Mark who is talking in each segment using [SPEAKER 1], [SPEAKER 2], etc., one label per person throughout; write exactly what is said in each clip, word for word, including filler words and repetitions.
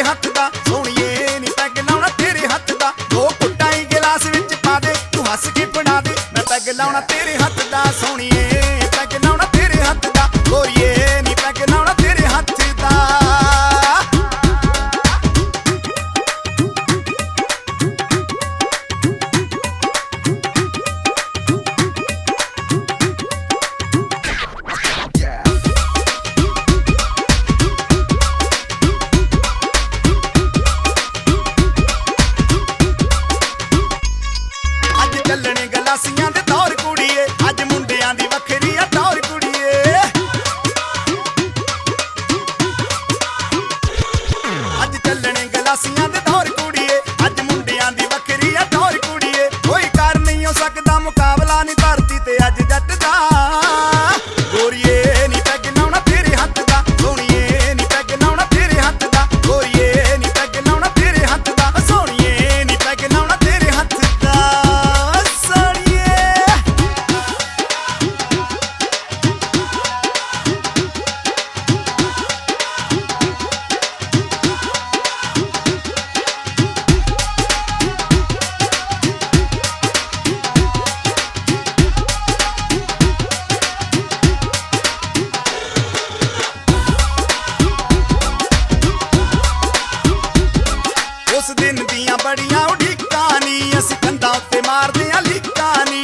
[SPEAKER 1] हथ दा सोहणीए नी पैग लाउणा तेरे हथ दा दो घुट्टां ही गिलास विच पा दे तू हस के बना दे मैं पैग लाउणा तेरे हथ दा सोहणीए पैग लाउणा तेरे हथ दा गोरीए नी पैग लाउणा तेरे हथ दा। ਚੱਲਣੇ ਗਲਾਸੀਆਂ ਦੇ ਦੌਰ ਕੁੜੀਏ ਅੱਜ ਮੁੰਡਿਆਂ ਦੀ ਵੱਖਰੀ ਆ ਟੌਰ ਕੁੜੀਏ ਅੱਜ ਚੱਲਣੇ ਗਲਾਸੀਆਂ ਦੇ ਦੌਰ ਕੁੜੀਏ ਅੱਜ ਮੁੰਡਿਆਂ ਦੀ ਵੱਖਰੀ ਆ ਟੌਰ ਕੁੜੀਏ ਕੋਈ ਕਰ ਨਹੀਂ ਹੋ ਸਕਦਾ ਮੁਕਾਬਲਾ ਨਹੀਂ ਧਰਤੀ ਤੇ ਅੱਜ ਜੱਟ ਦਾ ਗੋਰੀਏ ਨੀ ਪੈਗ ਲਾਉਣਾ ਤੇਰੇ ਹੱਥ ਦਾ ਸੋਹਣੀਏ ਨੀ ਪੈਗ ਲਾਉਣਾ ਤੇਰੇ ਹੱਥ ਦਾ ਗੋਰੀਏ ਨੀ ਪੈਗ ਲਾਉਣਾ ਤੇਰੇ ਹੱਥ ਦਾ ਸੋਹਣੀਏ ਨੀ ਪੈਗ ਲਾਉਣਾ ਤੇਰੇ ਹੱਥ ਦਾ। उस दिन दियां बड़ियां उड़ीकां नी असीं कंधां उत्ते मारदे आं लीकां नी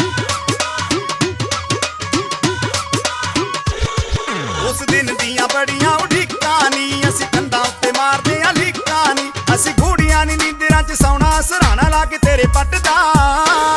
[SPEAKER 1] उस दिन दियां बड़ियां उड़ीकां नी असीं कंधां उत्ते मारदे आं लीकां नी असीं घूड़ियां नी नींदरां च सौणा सराणा ला के तेरे पट दा।